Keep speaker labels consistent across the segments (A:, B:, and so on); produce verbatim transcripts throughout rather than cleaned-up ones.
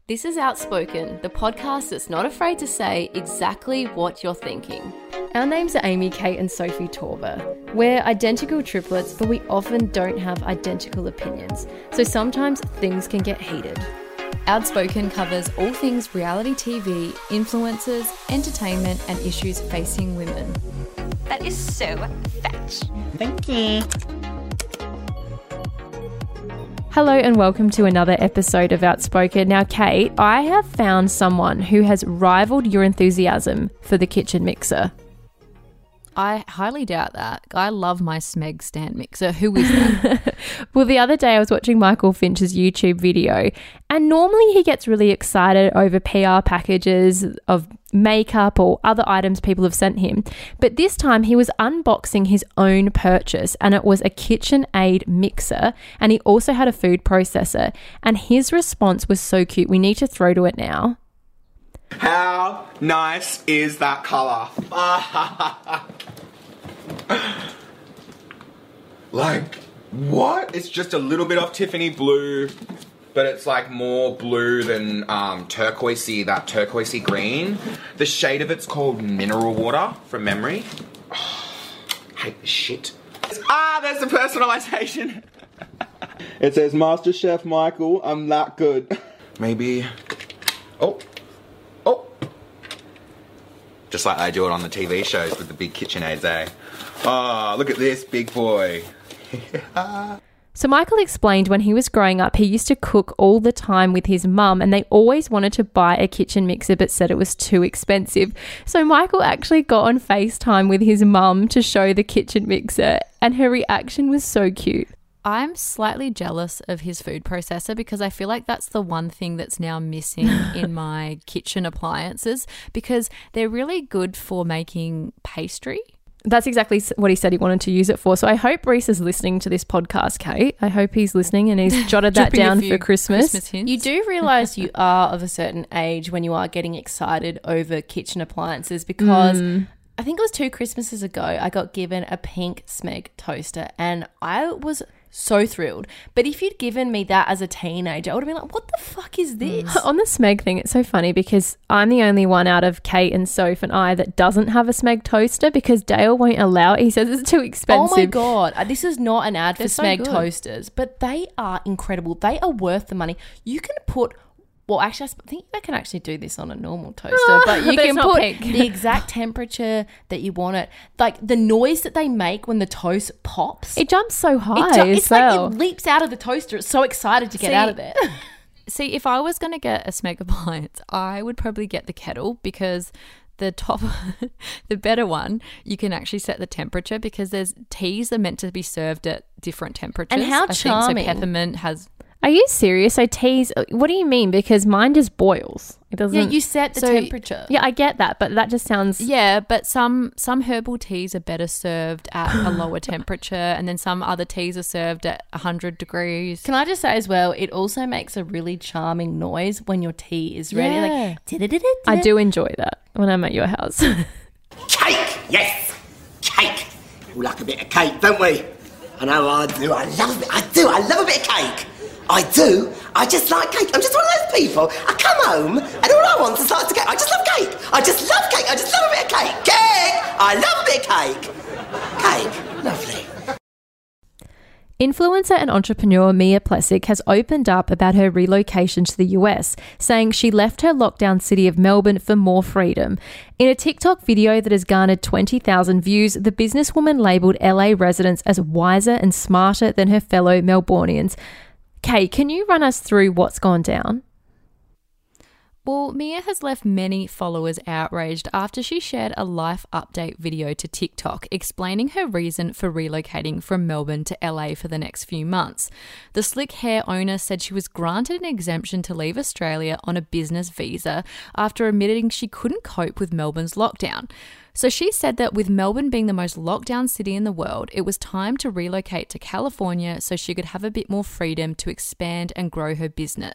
A: This is Outspoken, the podcast that's not afraid to say exactly what you're thinking. Our names are Amy, Kate and Sophie Torber. We're identical triplets, but we often don't have identical opinions, so sometimes things can get heated. Outspoken covers all things reality T V, influencers, entertainment and issues facing women.
B: That is so fetch.
C: Thank you.
A: Hello and welcome to another episode of Outspoken. Now, Kate, I have found someone who has rivaled your enthusiasm for the kitchen mixer.
D: I highly doubt that. I love my Smeg stand mixer. Who is that?
A: Well, the other day I was watching Michael Finch's YouTube video, and normally he gets really excited over P R packages of makeup or other items people have sent him. But this time he was unboxing his own purchase, and it was a KitchenAid mixer, and he also had a food processor. And his response was so cute. We need to throw to it now.
C: How nice is that colour? Like, what? It's just a little bit of Tiffany blue, but it's like more blue than um, turquoisey, that turquoisey green. The shade of it's called Mineral Water, from memory. Oh, hate this shit. Ah, there's the personalisation. It says, Master Chef Michael, I'm that good. Maybe... Oh. Oh. Just like they do it on the T V shows with the big KitchenAids, eh? Oh, look at this big boy.
A: So Michael explained when he was growing up, he used to cook all the time with his mum, and they always wanted to buy a kitchen mixer but said it was too expensive. So Michael actually got on FaceTime with his mum to show the kitchen mixer, and her reaction was so cute.
D: I'm slightly jealous of his food processor because I feel like that's the one thing that's now missing in my kitchen appliances, because they're really good for making pastry.
A: That's exactly what he said he wanted to use it for. So I hope Reese is listening to this podcast, Kate. I hope he's listening and he's jotted that down for Christmas.
D: Christmas
E: You do realise you are of a certain age when you are getting excited over kitchen appliances, because mm. I think it was two Christmases ago I got given a pink Smeg toaster and I was so thrilled. But if you'd given me that as a teenager, I would have been like, what the fuck is this?
A: Mm. On the Smeg thing, it's so funny because I'm the only one out of Kate and Soph and I that doesn't have a Smeg toaster because Dale won't allow it. He says it's too expensive.
E: Oh my God. This is not an ad
D: They're
E: for
D: so
E: Smeg
D: good.
E: toasters, but they are incredible. They are worth the money. You can put... Well, actually, I think I can actually do this on a normal toaster,
A: Oh,
E: but you
A: but
E: can
A: it's not
E: put
A: pink.
E: the exact temperature that you want it. Like the noise that they make when the toast pops.
A: It jumps so high
E: It ju-
A: as
E: it's
A: well.
E: like it leaps out of the toaster. It's so excited to get
D: See,
E: out of there.
D: See, if I was going to get a Smeg appliance, I would probably get the kettle, because the top, the better one, you can actually set the temperature, because there's teas that are meant to be served at different temperatures.
E: And how
D: I
E: charming.
D: Think. So peppermint has...
A: Are you serious? So teas, what do you mean? Because mine just boils. It doesn't.
E: Yeah, you set the
D: So-
E: temperature.
A: Yeah, I get that, but that just sounds.
D: Yeah, but some some herbal teas are better served at a lower temperature, and then some other teas are served at one hundred degrees.
E: Can I just say as well, it also makes a really charming noise when your tea is ready.
D: Yeah.
E: Like,
A: I do enjoy that when I'm at your house.
F: Cake, yes, cake. We like a bit of cake, don't we? I know I do. I love it. I do. I love a bit of cake. I do. I just like cake. I'm just one of those people. I come home and all I want is lots of cake. I just love cake. I just love cake. I just love a bit of cake. Cake. I love a bit of cake. Cake. Lovely.
A: Influencer and entrepreneur Mia Plessick has opened up about her relocation to the U S, saying she left her lockdown city of Melbourne for more freedom. In a TikTok video that has garnered twenty thousand views, the businesswoman labelled L A residents as wiser and smarter than her fellow Melbournians. Kate, can you run us through what's gone down?
D: Well, Mia has left many followers outraged after she shared a life update video to TikTok explaining her reason for relocating from Melbourne to L A for the next few months. The slick hair owner said she was granted an exemption to leave Australia on a business visa after admitting she couldn't cope with Melbourne's lockdown. So she said that with Melbourne being the most locked down city in the world, it was time to relocate to California so she could have a bit more freedom to expand and grow her business.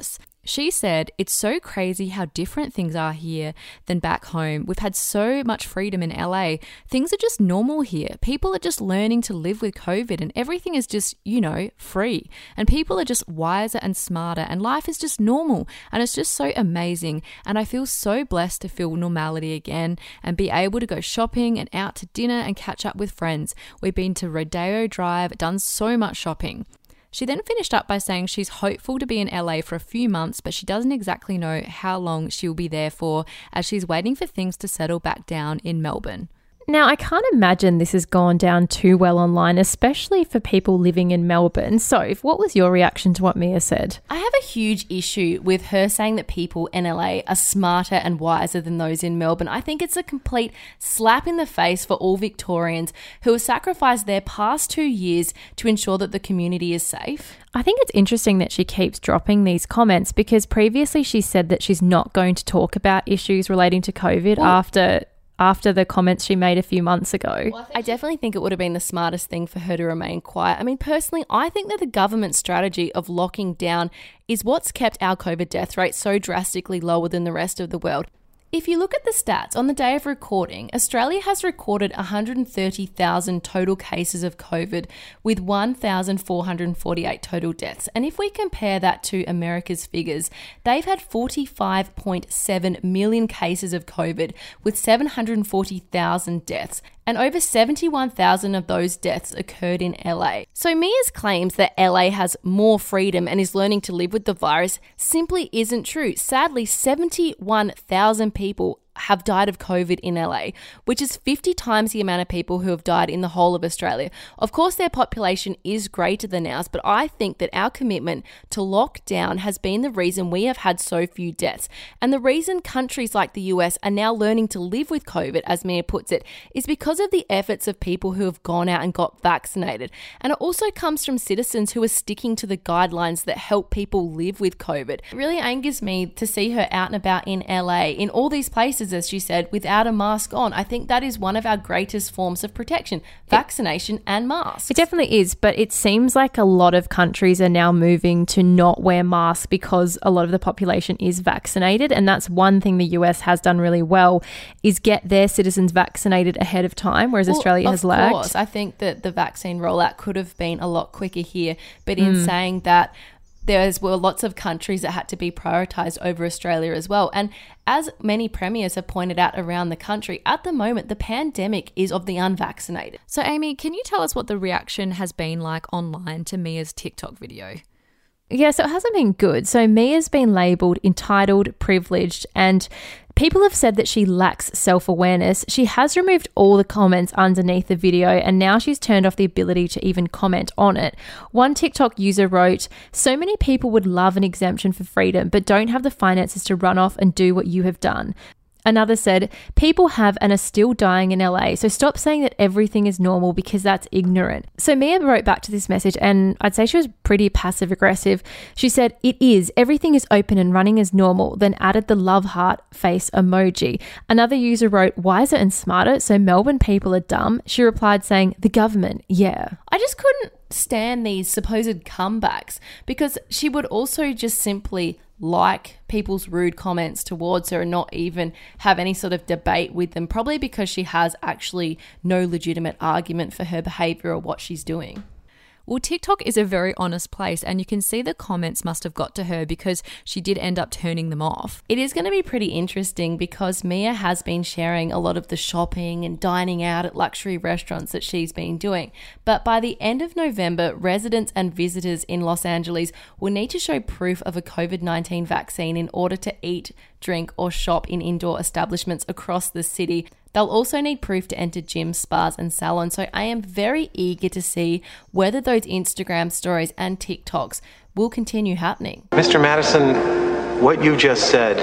D: She said, "It's so crazy how different things are here than back home. We've had so much freedom in L A. Things are just normal here. People are just learning to live with COVID and everything is just, you know, free. And people are just wiser and smarter and life is just normal. And it's just so amazing. And I feel so blessed to feel normality again and be able to go shopping and out to dinner and catch up with friends. We've been to Rodeo Drive, done so much shopping." She then finished up by saying she's hopeful to be in L A for a few months, but she doesn't exactly know how long she'll be there for, as she's waiting for things to settle back down in Melbourne.
A: Now, I can't imagine this has gone down too well online, especially for people living in Melbourne. So, what was your reaction to what Mia said?
E: I have a huge issue with her saying that people in L A are smarter and wiser than those in Melbourne. I think it's a complete slap in the face for all Victorians who have sacrificed their past two years to ensure that the community is safe.
A: I think it's interesting that she keeps dropping these comments because previously she said that she's not going to talk about issues relating to COVID well, after... after the comments she made a few months ago.
E: Well, I, I definitely think it would have been the smartest thing for her to remain quiet. I mean, personally, I think that the government strategy of locking down is what's kept our COVID death rate so drastically lower than the rest of the world. If you look at the stats, on the day of recording, Australia has recorded one hundred thirty thousand total cases of COVID with one thousand four hundred forty-eight total deaths. And if we compare that to America's figures, they've had forty-five point seven million cases of COVID with seven hundred forty thousand deaths. And over seventy-one thousand of those deaths occurred in L A. So Mia's claims that L A has more freedom and is learning to live with the virus simply isn't true. Sadly, seventy-one thousand people have died of COVID in L A, which is fifty times the amount of people who have died in the whole of Australia. Of course, their population is greater than ours, but I think that our commitment to lockdown has been the reason we have had so few deaths. And the reason countries like the U S are now learning to live with COVID, as Mia puts it, is because of the efforts of people who have gone out and got vaccinated. And it also comes from citizens who are sticking to the guidelines that help people live with COVID. It really angers me to see her out and about in L A, in all these places, as she said, without a mask on. I think that is one of our greatest forms of protection, vaccination and masks.
A: It definitely is, but it seems like a lot of countries are now moving to not wear masks because a lot of the population is vaccinated, and that's one thing the U S has done really well, is get their citizens vaccinated ahead of time, whereas well, Australia has lagged. Of course,
E: I think that the vaccine rollout could have been a lot quicker here, but in mm. saying that, there were lots of countries that had to be prioritised over Australia as well. And as many premiers have pointed out around the country, at the moment, the pandemic is of the unvaccinated.
D: So, Amy, can you tell us what the reaction has been like online to Mia's TikTok video?
A: Yeah, so it hasn't been good. So Mia's been labelled entitled, privileged, and people have said that she lacks self-awareness. She has removed all the comments underneath the video, and now she's turned off the ability to even comment on it. One TikTok user wrote, "So many people would love an exemption for freedom, but don't have the finances to run off and do what you have done." Another said, "People have and are still dying in L A, so stop saying that everything is normal because that's ignorant." So Mia wrote back to this message, and I'd say she was pretty passive aggressive. She said, "It is. Everything is open and running as normal," then added the love heart face emoji. Another user wrote, "Wiser and smarter, so Melbourne people are dumb." She replied saying, "The government, yeah."
E: I just couldn't stand these supposed comebacks, because she would also just simply like people's rude comments towards her and not even have any sort of debate with them, probably because she has actually no legitimate argument for her behaviour or what she's doing.
D: Well, TikTok is a very honest place, and you can see the comments must have got to her because she did end up turning them off.
E: It is going to be pretty interesting because Mia has been sharing a lot of the shopping and dining out at luxury restaurants that she's been doing. But by the end of November, residents and visitors in Los Angeles will need to show proof of a COVID nineteen vaccine in order to eat, drink, or shop in indoor establishments across the city. They'll also need proof to enter gyms, spas, and salons. So I am very eager to see whether those Instagram stories and TikToks will continue happening.
G: Mister Madison, what you just said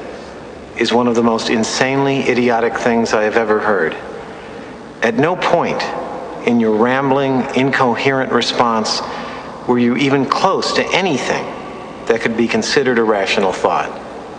G: is one of the most insanely idiotic things I have ever heard. At no point in your rambling, incoherent response were you even close to anything that could be considered a rational thought.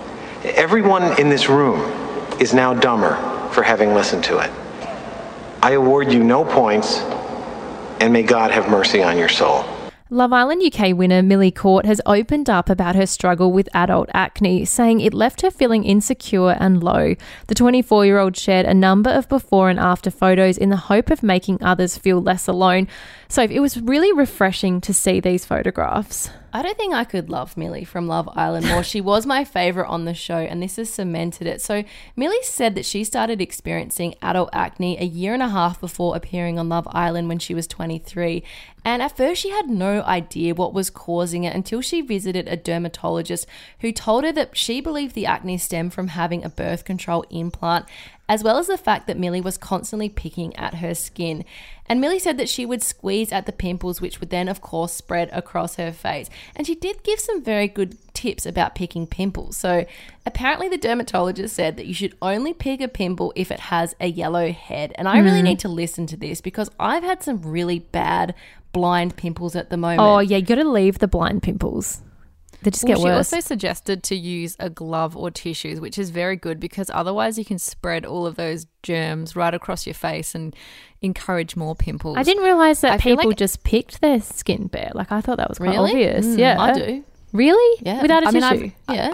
G: Everyone in this room is now dumber for having listened to it. I award you no points, and may God have mercy on your soul.
A: Love Island U K winner Millie Court has opened up about her struggle with adult acne, saying it left her feeling insecure and low. The twenty-four-year-old shared a number of before and after photos in the hope of making others feel less alone. So it was really refreshing to see these photographs.
E: I don't think I could love Millie from Love Island more. She was my favourite on the show, and this has cemented it. So Millie said that she started experiencing adult acne a year and a half before appearing on Love Island when she was twenty-three. And at first she had no idea what was causing it until she visited a dermatologist who told her that she believed the acne stemmed from having a birth control implant, as well as the fact that Millie was constantly picking at her skin. And Millie said that she would squeeze at the pimples, which would then, of course, spread across her face. And she did give some very good tips about picking pimples. So apparently the dermatologist said that you should only pick a pimple if it has a yellow head. And I mm. really need to listen to this because I've had some really bad blind pimples at the moment.
A: Oh, yeah, you got to leave the blind pimples. They just
D: well,
A: get
D: she
A: worse.
D: also suggested to use a glove or tissues, which is very good because otherwise you can spread all of those germs right across your face and encourage more pimples.
A: I didn't realise that
D: I feel
A: people
D: like-
A: just picked their skin bare. Like, I thought that was quite
E: Really?
A: obvious.
E: Mm,
A: yeah.
E: I do.
A: Really?
E: Yeah.
A: Without a
D: I mean,
A: tissue?
D: I've-
E: Yeah.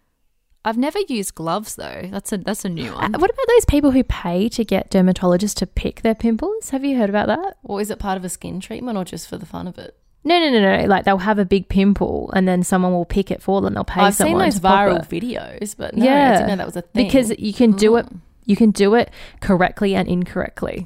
D: I've never used gloves though. That's a that's a new one.
A: Uh, what about those people who pay to get dermatologists to pick their pimples? Have you heard about that?
E: Or is it part of a skin treatment or just for the fun of it?
A: No, no, no, no. Like, they'll have a big pimple and then someone will pick it for them. They'll pay
E: I've seen
A: someone
E: those
A: to pop
E: viral
A: it.
E: videos, but no,
A: Yeah.
E: I didn't know that was a thing.
A: Because you can do it. You can do it correctly and incorrectly.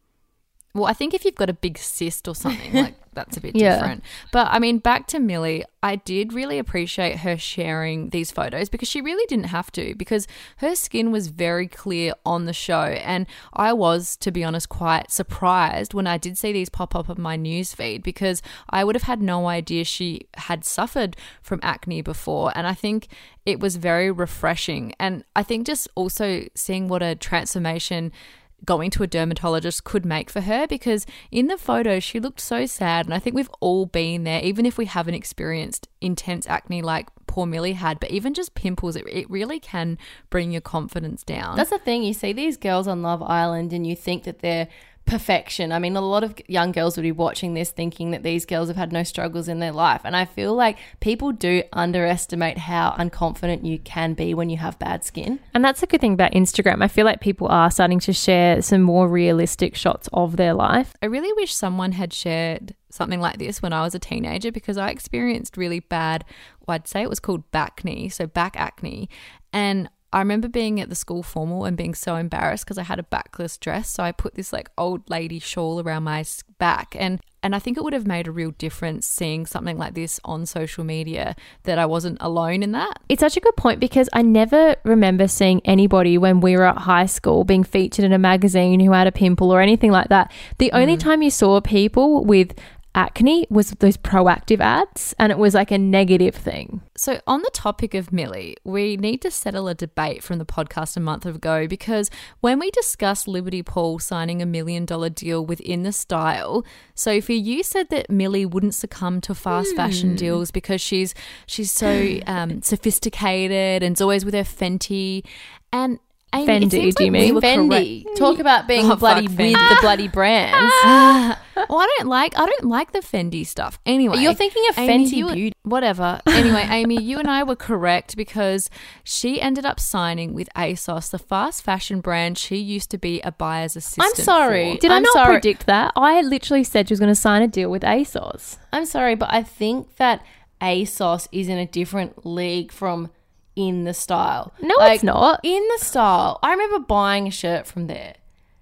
D: Well, I think if you've got a big cyst or something, like that's a bit
A: Yeah.
D: different. But I mean, back to Millie, I did really appreciate her sharing these photos because she really didn't have to, because her skin was very clear on the show. And I was, to be honest, quite surprised when I did see these pop up on my news feed because I would have had no idea she had suffered from acne before. And I think it was very refreshing. And I think just also seeing what a transformation going to a dermatologist could make for her, because in the photo she looked so sad, and I think we've all been there, even if we haven't experienced intense acne like poor Millie had, but even just pimples, it, it really can bring your confidence down.
E: That's the thing. You see these girls on Love Island and you think that they're perfection. I mean, a lot of young girls would be watching this thinking that these girls have had no struggles in their life. And I feel like people do underestimate how unconfident you can be when you have bad skin.
A: And that's a good thing about Instagram. I feel like people are starting to share some more realistic shots of their life.
D: I really wish someone had shared something like this when I was a teenager, because I experienced really bad, well, I'd say it was called backne, so back acne. And I remember being at the school formal and being so embarrassed because I had a backless dress. So I put this like old lady shawl around my s- back. And, and I think it would have made a real difference seeing something like this on social media, that I wasn't alone in that.
A: It's such a good point, because I never remember seeing anybody when we were at high school being featured in a magazine who had a pimple or anything like that. The only time you saw people with acne was those Proactiv ads, and it was like a negative thing.
D: So on the topic of Millie, we need to settle a debate from the podcast a month ago, because when we discussed Liberty Paul signing a million dollar deal within the style, Sophie, you said that Millie wouldn't succumb to fast fashion deals because she's she's so um, sophisticated and is always with her Fenty. And Amy,
A: Fendi,
D: it seems
A: do you
D: like we
A: mean?
D: were
E: Fendi.
D: correct.
E: Talk about being
D: Oh,
E: bloody
D: fuck
E: with
D: Fendi.
E: the bloody brands.
D: Well, I don't like I don't like the Fendi stuff. Anyway,
E: You're thinking of
D: Amy,
E: Fenty
D: you-
E: Beauty.
D: Whatever. Anyway, Amy, you and I were correct, because she ended up signing with ASOS, the fast fashion brand she used to be a buyer's assistant.
E: I'm sorry.
D: for.
A: Did I
E: I'm
A: not
E: sorry.
A: predict that? I literally said she was going to sign a deal with ASOS.
E: I'm sorry, but I think that ASOS is in a different league from In the Style.
A: No, it's not.
E: In the Style, I remember buying a shirt from there.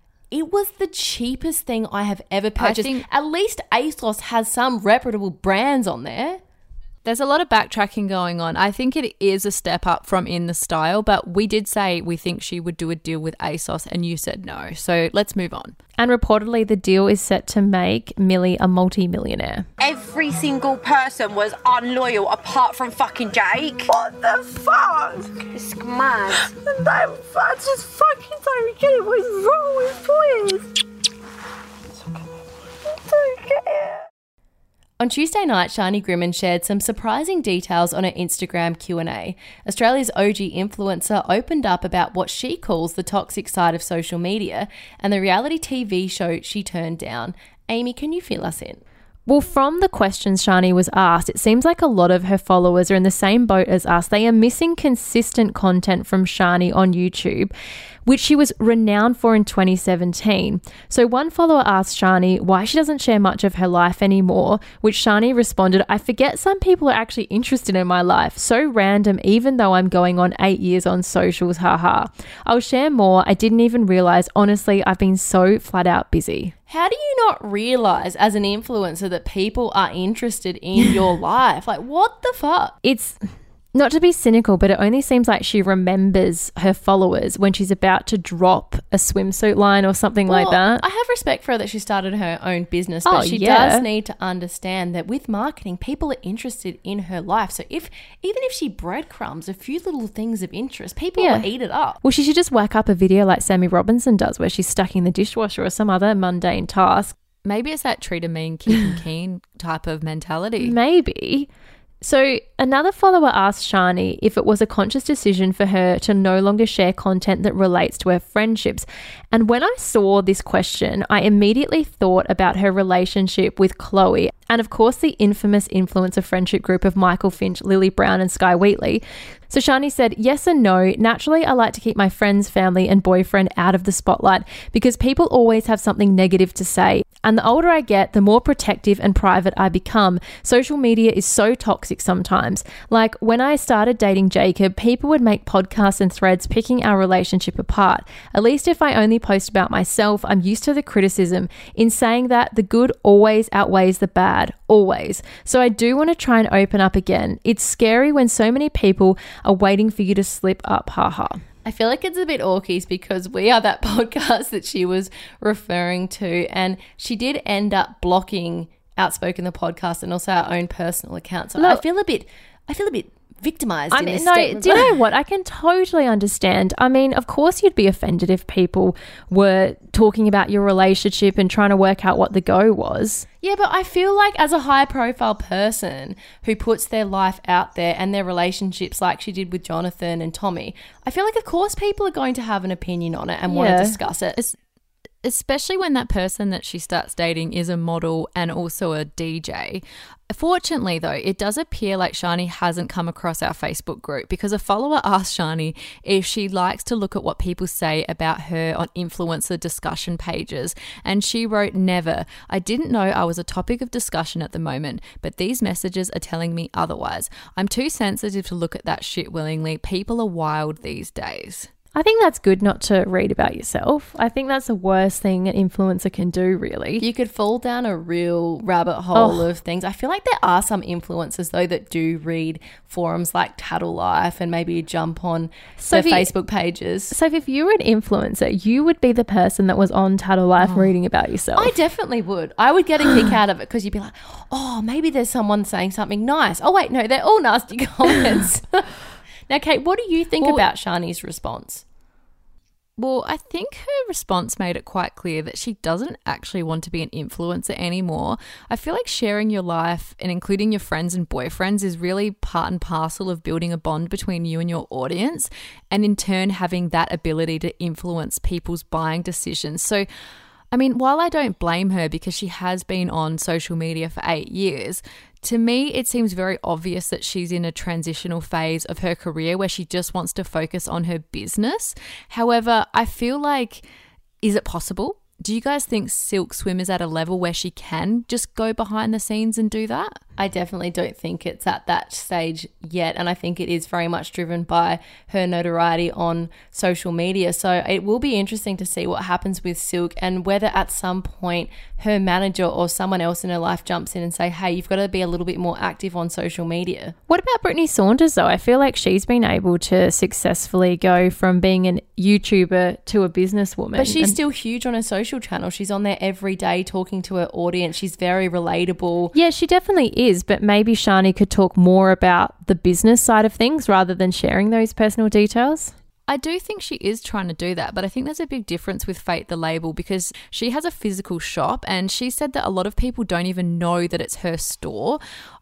E: It was the cheapest thing I have ever purchased.
D: think-
E: At least ASOS has some reputable brands on there.
D: There's a lot of backtracking going on. I think it is a step up from In the Style, but we did say we think she would do a deal with ASOS, and you said no. So let's move on.
A: And reportedly, the deal is set to make Millie a multi-millionaire.
H: Every single person was unloyal apart from fucking Jake. What the fuck? It's mad. No, I just fucking don't get it. What is wrong with boys? I don't get it.
E: On Tuesday night, Shani Grimman shared some surprising details on her Instagram Q and A. Australia's O G influencer opened up about what she calls the toxic side of social media and the reality T V show she turned down. Amy, can you fill us in?
A: Well, from the questions Shani was asked, it seems like a lot of her followers are in the same boat as us. They are missing consistent content from Shani on YouTube, which she was renowned for in twenty seventeen. So one follower asked Shani why she doesn't share much of her life anymore, which Shani responded, "I forget some people are actually interested in my life. So random, even though I'm going on eight years on socials, haha. I'll share more. I didn't even realize, honestly, I've been so flat out busy."
E: How do you not realize as an influencer that people are interested in your life? Like, what the fuck?
A: It's not to be cynical, but it only seems like she remembers her followers when she's about to drop a swimsuit line or something
E: Well,
A: like that.
E: I have respect for her that she started her own business, but
A: Oh,
E: she
A: yeah.
E: does need to understand that with marketing, people are interested in her life. So if even if she breadcrumbs a few little things of interest, people
A: Yeah.
E: will eat it up.
A: Well, she should just whack up a video like Sammy Robinson does where she's stacking the dishwasher or some other mundane task.
D: Maybe it's that treat 'em mean, keep 'em keen type of mentality.
A: Maybe. So another follower asked Shani if it was a conscious decision for her to no longer share content that relates to her friendships. And when I saw this question, I immediately thought about her relationship with Chloe and, of course, the infamous influencer friendship group of Michael Finch, Lily Brown and Sky Wheatley. So Shani said, yes and no. Naturally, I like to keep my friends, family and boyfriend out of the spotlight because people always have something negative to say. And the older I get, the more protective and private I become. Social media is so toxic sometimes. Like when I started dating Jacob, people would make podcasts and threads picking our relationship apart. At least if I only post about myself, I'm used to the criticism. In saying that, the good always outweighs the bad, always. So I do want to try and open up again. It's scary when so many people are waiting for you to slip up, haha.
E: I feel like it's a bit awkies because we are that podcast that she was referring to, and she did end up blocking Outspoken the podcast and also our own personal account. So
A: Look,
E: I feel a bit, I feel a bit victimized
A: I
E: in
A: mean,
E: this
A: no,
E: statement.
A: do you know what? I can totally understand. I mean, of course you'd be offended if people were talking about your relationship and trying to work out what the go was.
E: Yeah, but I feel like as a high profile person who puts their life out there and their relationships like she did with Jonathan and Tommy, I feel like of course people are going to have an opinion on it and want
A: Yeah.
E: to discuss it.
D: It's, especially when that person that she starts dating is a model and also a D J. Fortunately, though, it does appear like Shani hasn't come across our Facebook group because a follower asked Shani if she likes to look at what people say about her on influencer discussion pages, and she wrote, "Never. I didn't know I was a topic of discussion at the moment, but these messages are telling me otherwise. I'm too sensitive to look at that shit willingly. People are wild these days."
A: I think that's good not to read about yourself. I think that's the worst thing an influencer can do, really.
E: You could fall down a real rabbit hole
A: Oh.
E: of things. I feel like there are some influencers, though, that do read forums like Tattle Life and maybe jump on their
A: Sophie-
E: Facebook pages.
A: So if you were an influencer, you would be the person that was on Tattle Life reading about yourself.
E: I definitely would. I would get a kick out of it because you'd be like, oh, maybe there's someone saying something nice. Oh, wait, no, they're all nasty comments. Now, Kate, what do you think
D: Well-
E: about Shani's response?
D: Well, I think her response made it quite clear that she doesn't actually want to be an influencer anymore. I feel like sharing your life and including your friends and boyfriends is really part and parcel of building a bond between you and your audience, and in turn having that ability to influence people's buying decisions. So, I mean, while I don't blame her because she has been on social media for eight years, to me, it seems very obvious that she's in a transitional phase of her career where she just wants to focus on her business. However, I feel like, is it possible? Do you guys think Silk Swim is at a level where she can just go behind the scenes and do that?
E: I definitely don't think it's at that stage yet, and I think it is very much driven by her notoriety on social media. So it will be interesting to see what happens with Silk and whether at some point her manager or someone else in her life jumps in and say, hey, you've got to be a little bit more active on social media.
A: What about Brittany Saunders, though? I feel like she's been able to successfully go from being an YouTuber to a businesswoman.
E: But she's
A: And-
E: still huge on her social channel. She's on there every day talking to her audience. She's very relatable.
A: Yeah, she definitely is, but maybe Shani could talk more about the business side of things rather than sharing those personal details.
D: I do think she is trying to do that, but I think there's a big difference with Fate the label because she has a physical shop and she said that a lot of people don't even know that it's her store.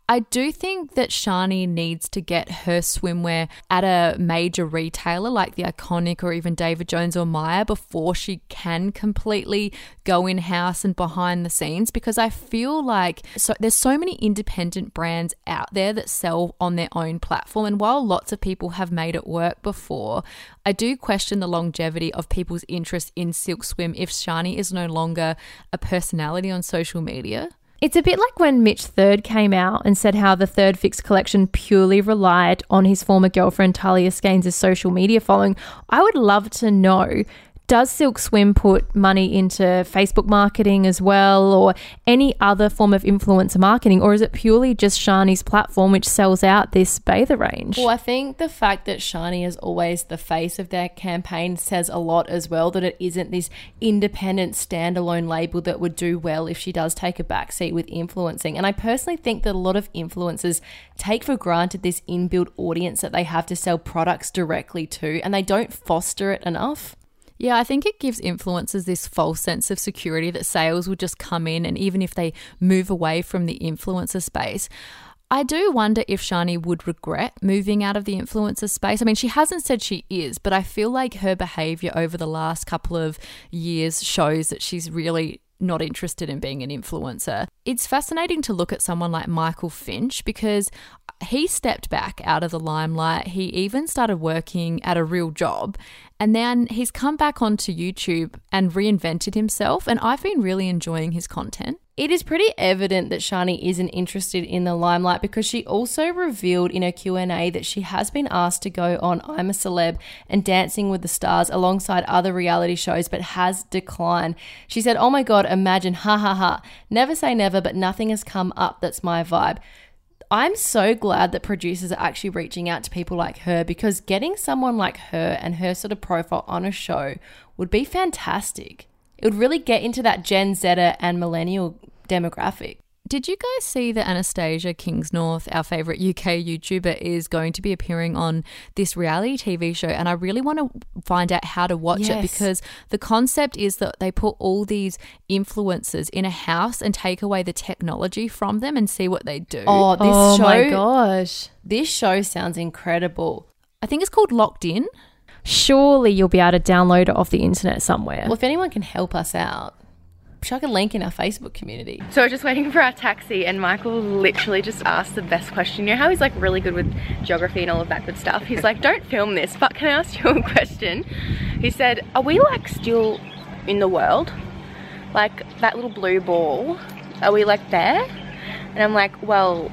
D: I do think that Shani needs to get her swimwear at a major retailer like the Iconic or even David Jones or Myer before she can completely go in-house and behind the scenes, because I feel like so there's so many independent brands out there that sell on their own platform, and while lots of people have made it work before, I do question the longevity of people's interest in Silk Swim if Shani is no longer a personality on social media.
A: It's a bit like when Mitch Third came out and said how the Third Fix collection purely relied on his former girlfriend Talia Skeins' social media following. I would love to know, does Silk Swim put money into Facebook marketing as well, or any other form of influencer marketing, or is it purely just Shani's platform which sells out this bather range?
E: Well, I think the fact that Shani is always the face of their campaign says a lot as well, that it isn't this independent standalone label that would do well if she does take a backseat with influencing. And I personally think that a lot of influencers take for granted this inbuilt audience that they have to sell products directly to, and they don't foster it enough.
D: Yeah, I think it gives influencers this false sense of security that sales will just come in, and even if they move away from the influencer space, I do wonder if Shani would regret moving out of the influencer space. I mean, she hasn't said she is, but I feel like her behaviour over the last couple of years shows that she's really not interested in being an influencer. It's fascinating to look at someone like Michael Finch because he stepped back out of the limelight. He even started working at a real job, and then he's come back onto YouTube and reinvented himself, and I've been really enjoying his content.
E: It is pretty evident that Shani isn't interested in the limelight because she also revealed in her Q and A that she has been asked to go on I'm a Celeb and Dancing with the Stars alongside other reality shows but has declined. She said, "Oh my God, imagine, ha ha ha. Never say never, but nothing has come up that's my vibe." I'm so glad that producers are actually reaching out to people like her, because getting someone like her and her sort of profile on a show would be fantastic. It would really get into that Gen Zer and millennial demographic.
D: Did you guys see that Anastasia Kingsnorth, our favourite U K YouTuber, is going to be appearing on this reality T V show? And I really want to find out how to watch
E: Yes.
D: it, because the concept is that they put all these influencers in a house and take away the technology from them and see what they do.
E: Oh, this
A: oh
E: show,
A: my gosh.
E: This show sounds incredible.
D: I think it's called Locked In.
A: Surely you'll be able to download it off the internet somewhere.
E: Well, if anyone can help us out, chuck a link in our Facebook community.
I: So we're just waiting for our taxi, and Michael literally just asked the best question. You know how he's like really good with geography and all of that good stuff? He's like, don't film this, but can I ask you a question? He said, are we like still in the world? Like that little blue ball, are we like there? And I'm like, well,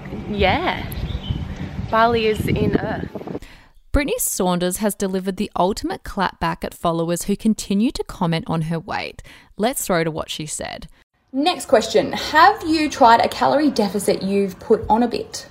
I: yeah. Bali is in Earth.
D: Brittany Saunders has delivered the ultimate clapback at followers who continue to comment on her weight. Let's throw to what she said.
J: Next question. Have you tried a calorie deficit you've put on a bit?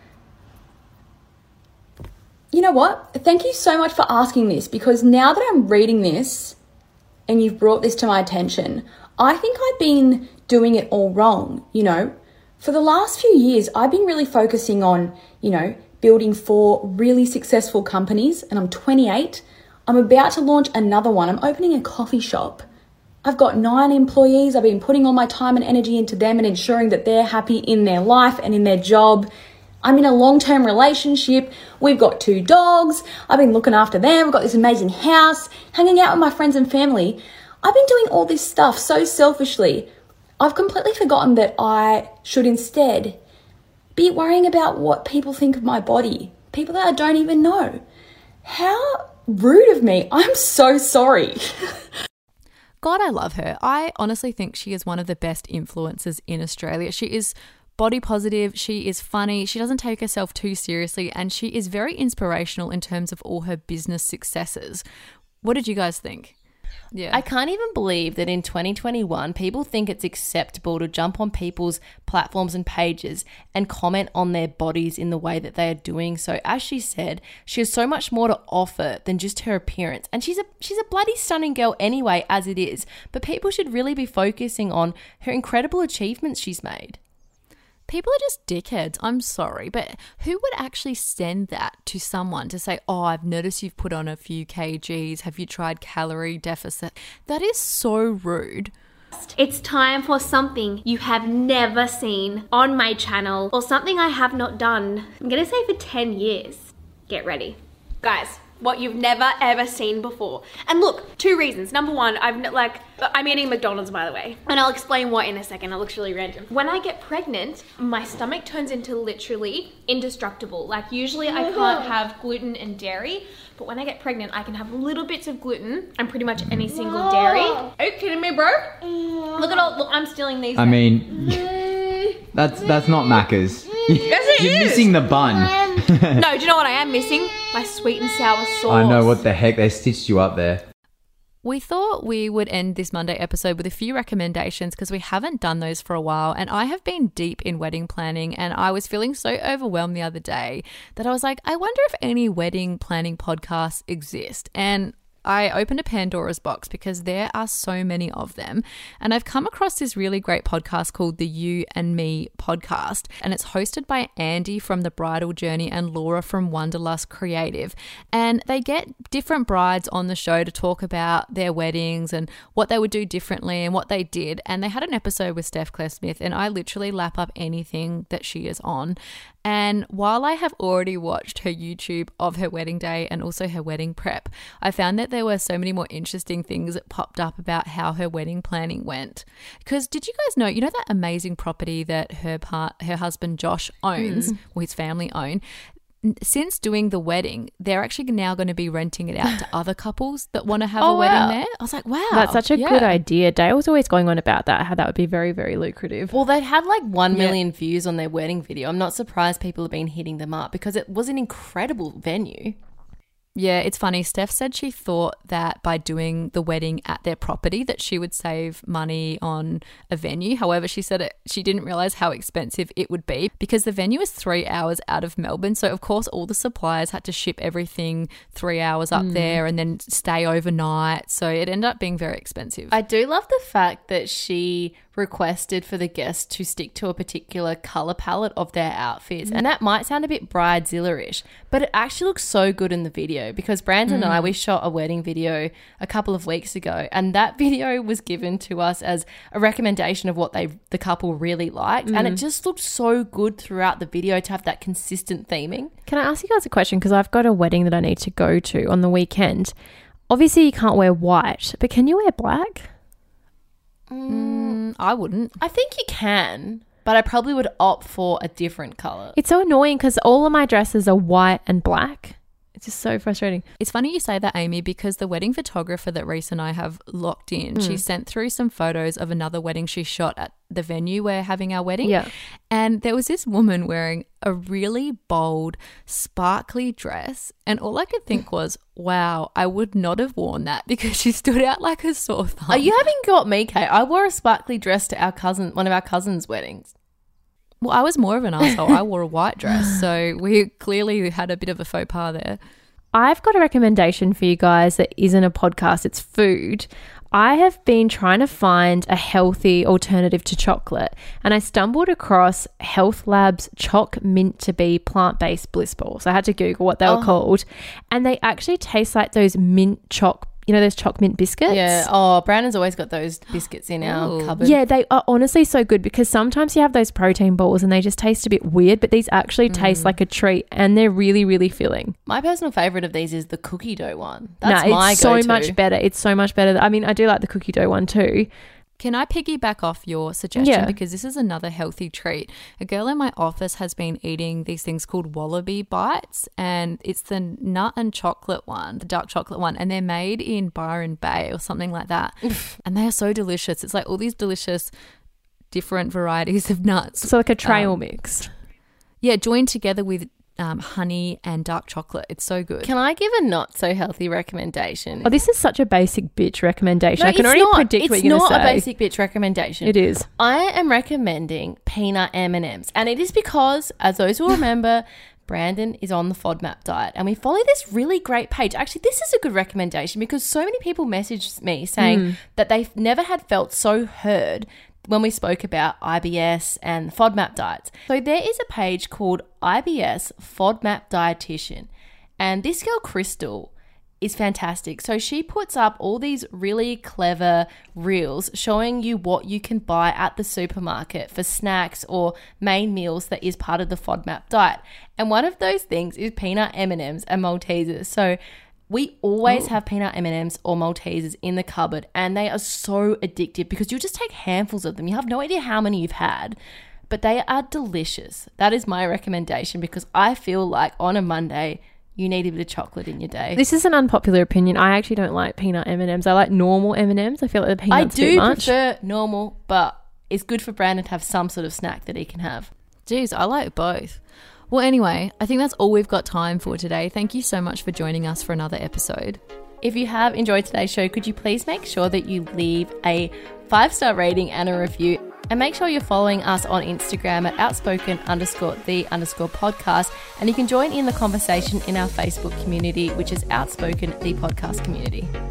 J: You know what? Thank you so much for asking this, because now that I'm reading this and you've brought this to my attention, I think I've been doing it all wrong, you know. For the last few years, I've been really focusing on, you know, building four really successful companies, and I'm twenty-eight. I'm about to launch another one. I'm opening a coffee shop. I've got nine employees. I've been putting all my time and energy into them and ensuring that they're happy in their life and in their job. I'm in a long-term relationship. We've got two dogs. I've been looking after them. We've got this amazing house, hanging out with my friends and family. I've been doing all this stuff so selfishly. I've completely forgotten that I should instead be worrying about what people think of my body. People that I don't even know. How rude of me. I'm so sorry.
D: God, I love her. I honestly think she is one of the best influencers in Australia. She is body positive, she is funny, she doesn't take herself too seriously, and she is very inspirational in terms of all her business successes. What did you guys think? Yeah.
E: I can't even believe that in twenty twenty-one, people think it's acceptable to jump on people's platforms and pages and comment on their bodies in the way that they are doing. So as she said, she has so much more to offer than just her appearance. And she's a she's a bloody stunning girl anyway, as it is. But people should really be focusing on her incredible achievements she's made.
D: People are just dickheads. I'm sorry, but who would actually send that to someone to say, oh, I've noticed you've put on a few kgs. Have you tried calorie deficit? That is so rude.
K: It's time for something you have never seen on my channel or something I have not done. I'm gonna say for ten years. Get ready. Guys, what you've never ever seen before. And look, two reasons. Number one, I've n- like, I'm eating McDonald's by the way. And I'll explain why in a second, it looks really random. When I get pregnant, my stomach turns into literally indestructible. Like usually I can't have gluten and dairy, but when I get pregnant, I can have little bits of gluten and pretty much any single dairy. Are you kidding me, bro? Look at all, look, I'm stealing these.
L: I
K: now.
L: mean, that's that's not Macca's.
K: Yes, it
L: You're
K: is.
L: missing the bun.
K: No, do you know what I am missing? My sweet and sour sauce.
L: I know, what the heck, they stitched you up there.
D: We thought we would end this Monday episode with a few recommendations because we haven't done those for a while, and I have been deep in wedding planning, and I was feeling so overwhelmed the other day that I was like, I wonder if any wedding planning podcasts exist. And I opened a Pandora's box because there are so many of them. And I've come across this really great podcast called the You and Me podcast. And it's hosted by Andy from The Bridal Journey and Laura from Wonderlust Creative. And they get different brides on the show to talk about their weddings and what they would do differently and what they did. And they had an episode with Steph Claire Smith, and I literally lap up anything that she is on. And while I have already watched her YouTube of her wedding day and also her wedding prep, I found that there were so many more interesting things that popped up about how her wedding planning went. Because did you guys know, you know that amazing property that her part, her husband Josh owns,
A: Mm.
D: or his family own? Since doing the wedding, they're actually now going to be renting it out to other couples that want to have
A: Oh,
D: a wedding
A: wow.
D: there. I was like, wow.
A: That's such a
D: yeah.
A: good idea. Dale was always going on about that, how that would be very, very lucrative.
E: Well, they've had like one
A: Yeah.
E: million views on their wedding video. I'm not surprised people have been hitting them up because it was an incredible venue.
D: Yeah, it's funny. Steph said she thought that by doing the wedding at their property that she would save money on a venue. However, she said it, she didn't realize how expensive it would be because the venue is three hours out of Melbourne. So, of course, all the suppliers had to ship everything three hours up
E: Mm.
D: there and then stay overnight. So it ended up being very expensive.
E: I do love the fact that she requested for the guests to stick to a particular color palette of their outfits. And that might sound a bit bridezilla-ish, but it actually looks so good in the video because Brandon
D: Mm.
E: and I, we shot a wedding video a couple of weeks ago, and that video was given to us as a recommendation of what they the couple really liked. And it
A: Mm.
E: just looked so good throughout the video to have that consistent theming.
A: Can I ask you guys a question? Because I've got a wedding that I need to go to on the weekend. Obviously, you can't wear white, but can you wear black?
D: Mm, I wouldn't.
E: I think you can, but I probably would opt for a different color.
A: It's so annoying because all of my dresses are white and black. It's just so frustrating.
D: It's funny you say that, Amy, because the wedding photographer that Reese and I have locked in, she
A: Mm.
D: sent through some photos of another wedding she shot at the venue we're having our wedding.
A: Yeah.
D: And there was this woman wearing a really bold, sparkly dress. And all I could think was, wow, I would not have worn that because she stood out like a sore thumb.
E: Are you having got me, Kate? I wore a sparkly dress to our cousin, one of our cousins' weddings.
D: Well, I was more of an asshole. I wore a white dress. So we clearly had a bit of a faux pas there.
A: I've got a recommendation for you guys that isn't a podcast, it's food. I have been trying to find a healthy alternative to chocolate, and I stumbled across Health Lab's Choc Mint to Be plant-based bliss balls. I had to Google what they were
E: Oh.
A: called, and they actually taste like those mint choc, you know, those choc mint biscuits.
E: Yeah. Oh, Brandon's always got those biscuits in our
D: Ooh.
E: cupboard.
A: Yeah, they are honestly so good because sometimes you have those protein balls and they just taste a bit weird, but these actually taste like a treat and they're really, really filling.
E: My personal favorite of these is the cookie dough one.
A: No,
E: That's my
A: it's so
E: go-to.
A: much better. It's so much better. I mean, I do like the cookie dough one too.
D: Can I piggyback off your suggestion?
A: Yeah.
D: Because this is another healthy treat. A girl in my office has been eating these things called Wallaby Bites, and it's the nut and chocolate one, the dark chocolate one, and they're made in Byron Bay or something like that. And they are so delicious. It's like all these delicious different varieties of nuts.
A: So like a trail
D: Um,
A: mix.
D: Yeah, joined together with um, honey and dark chocolate. It's so good.
E: Can I give a not so healthy recommendation?
A: Oh, this is such a basic bitch recommendation.
E: No,
A: I can
E: it's
A: already
E: not.
A: predict
E: it's
A: what you're going to
E: not
A: say.
E: a basic bitch recommendation.
A: It is.
E: I am recommending peanut M and M's, and it is because, as those will remember, Brandon is on the FODMAP diet, and we follow this really great page. Actually, this is a good recommendation because so many people messaged me saying
A: Mm.
E: that they've never had felt so heard when we spoke about I B S and FODMAP diets. So there is a page called I B S FODMAP Dietitian, and this girl, Crystal, is fantastic. So she puts up all these really clever reels showing you what you can buy at the supermarket for snacks or main meals that is part of the FODMAP diet. And one of those things is peanut M and M's and Maltesers. So we always
A: Ooh.
E: have peanut M and M's or Maltesers in the cupboard, and they are so addictive because you just take handfuls of them. You have no idea how many you've had, but they are delicious. That is my recommendation because I feel like on a Monday, you need a bit of chocolate in your day.
A: This is an unpopular opinion. I actually don't like peanut M and M's. I like normal M and M's. I feel like the
E: I
A: peanuts
E: do
A: too much.
E: prefer normal, but it's good for Brandon to have some sort of snack that he can have.
D: Jeez, I like both. Well, anyway, I think that's all we've got time for today. Thank you so much for joining us for another episode.
E: If you have enjoyed today's show, could you please make sure that you leave a five-star rating and a review? And make sure you're following us on Instagram at outspoken underscore the underscore podcast. And you can join in the conversation in our Facebook community, which is Outspoken the Podcast Community.